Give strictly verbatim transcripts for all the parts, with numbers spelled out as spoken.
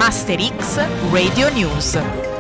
Master X Radio News.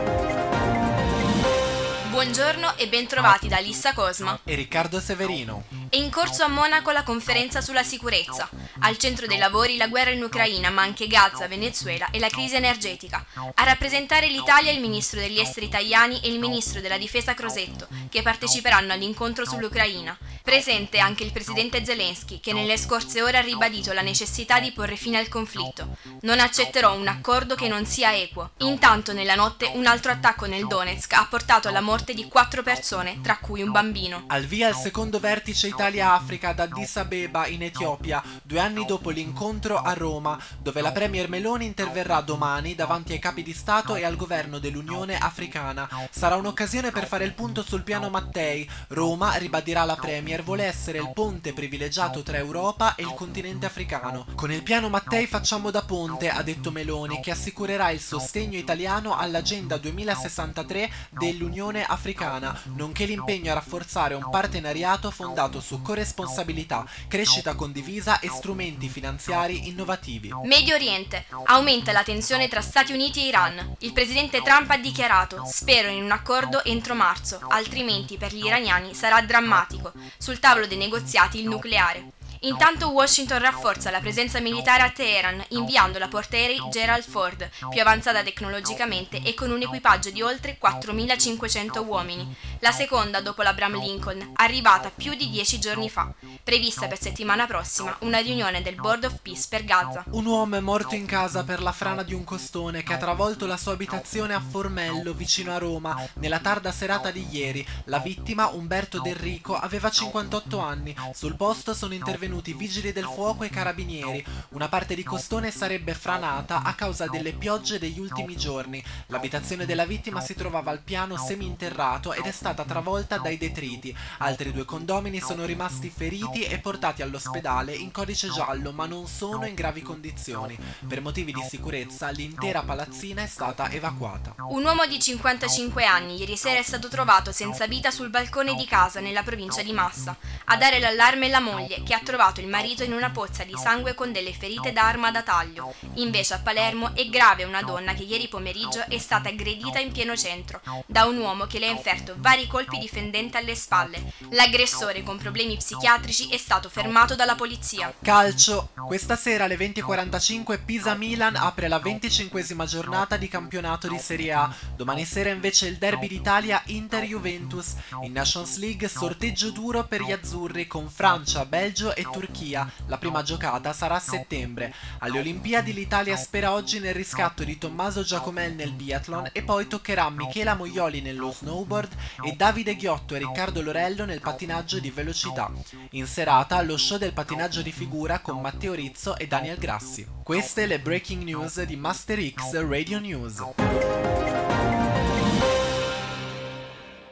Buongiorno e bentrovati da Alissa Cosma e Riccardo Severino. È in corso a Monaco la conferenza sulla sicurezza. Al centro dei lavori la guerra in Ucraina, ma anche Gaza, Venezuela e la crisi energetica. A rappresentare l'Italia il ministro degli esteri Tajani e il ministro della difesa Crosetto, che parteciperanno all'incontro sull'Ucraina. Presente anche il presidente Zelensky, che nelle scorse ore ha ribadito la necessità di porre fine al conflitto. Non accetterò un accordo che non sia equo. Intanto nella notte un altro attacco nel Donetsk ha portato alla morte di quattro persone, tra cui un bambino. Al via il secondo vertice Italia-Africa ad Addis Abeba in Etiopia, due anni dopo l'incontro a Roma, dove la Premier Meloni interverrà domani davanti ai capi di Stato e al governo dell'Unione Africana. Sarà un'occasione per fare il punto sul piano Mattei. Roma, ribadirà la Premier, vuole essere il ponte privilegiato tra Europa e il continente africano. Con il piano Mattei facciamo da ponte, ha detto Meloni, che assicurerà il sostegno italiano all'Agenda duemilasessantatré dell'Unione Africana, nonché l'impegno a rafforzare un partenariato fondato su corresponsabilità, crescita condivisa e strumenti finanziari innovativi. Medio Oriente. Aumenta la tensione tra Stati Uniti e Iran. Il presidente Trump ha dichiarato: spero in un accordo entro marzo, altrimenti per gli iraniani sarà drammatico. Sul tavolo dei negoziati il nucleare. Intanto Washington rafforza la presenza militare a Teheran, inviando la portaerei Gerald Ford, più avanzata tecnologicamente e con un equipaggio di oltre quattromilacinquecento uomini, la seconda dopo l'Abraham Lincoln, arrivata più di dieci giorni fa. Prevista per settimana prossima una riunione del Board of Peace per Gaza. Un uomo è morto in casa per la frana di un costone che ha travolto la sua abitazione a Formello, vicino a Roma, nella tarda serata di ieri. La vittima, Umberto Del Rico, aveva cinquantotto anni. Sul posto sono intervenuti vigili del fuoco e carabinieri. Una parte di costone sarebbe franata a causa delle piogge degli ultimi giorni. L'abitazione della vittima si trovava al piano seminterrato ed è stata travolta dai detriti. Altri due condomini sono rimasti feriti e portati all'ospedale in codice giallo, ma non sono in gravi condizioni. Per motivi di sicurezza l'intera palazzina è stata evacuata. Un uomo di cinquantacinque anni ieri sera è stato trovato senza vita sul balcone di casa nella provincia di Massa. A dare l'allarme è la moglie, che ha trovato il marito in una pozza di sangue con delle ferite da arma da taglio. Invece a Palermo è grave una donna che ieri pomeriggio è stata aggredita in pieno centro da un uomo che le ha inferto vari colpi di fendente alle spalle. L'aggressore con problemi psichiatrici è stato fermato dalla polizia. Calcio. Questa sera alle venti e quarantacinque Pisa-Milan apre la venticinquesima giornata di campionato di Serie A. Domani sera invece il derby d'Italia Inter-Juventus. In Nations League sorteggio duro per gli azzurri con Francia, Belgio e Turchia. La prima giocata sarà a settembre. Alle Olimpiadi l'Italia spera oggi nel riscatto di Tommaso Giacomel nel biathlon e poi toccherà Michela Moioli nello snowboard e Davide Ghiotto e Riccardo Lorello nel pattinaggio di velocità. In serata lo show del pattinaggio di figura con Matteo Rizzo e Daniel Grassi. Queste le breaking news di Master X Radio News.